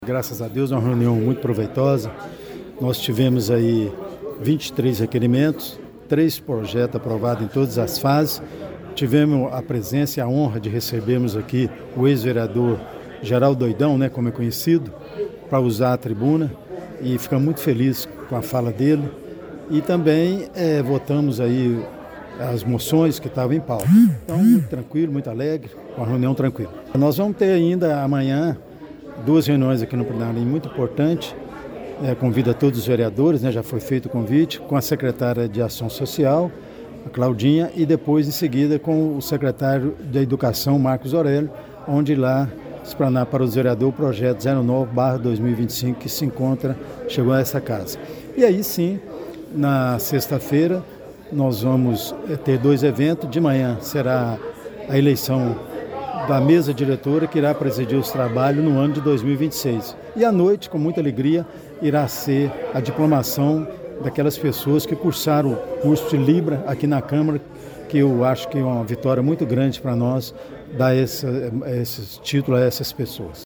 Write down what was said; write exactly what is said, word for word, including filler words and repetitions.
Graças a Deus, uma reunião muito proveitosa. Nós tivemos aí vinte e três requerimentos, três projetos aprovados em todas as fases. Tivemos a presença e a honra de recebermos aqui o ex-vereador Geraldo Doidão, né, como é conhecido, para usar a tribuna, e ficamos muito felizes com a fala dele. E também é, votamos aí as moções que estavam em pauta. Então, muito tranquilo, muito alegre, uma reunião tranquila. Nós vamos ter ainda amanhã duas reuniões aqui no plenário muito importantes. É, convido a todos os vereadores, né, já foi feito o convite, com a secretária de Ação Social, a Claudinha, e depois, em seguida, com o secretário de Educação, Marcos Aurélio, onde lá explanar para os vereadores o projeto zero nove barra dois mil e vinte e cinco que se encontra, chegou a essa casa. E aí sim, na sexta-feira, nós vamos ter dois eventos. De manhã será a eleição da mesa diretora que irá presidir os trabalhos no ano de dois mil e vinte e seis. E à noite, com muita alegria, irá ser a diplomação daquelas pessoas que cursaram o curso de Libra aqui na Câmara, que eu acho que é uma vitória muito grande para nós dar esse, esse título a essas pessoas.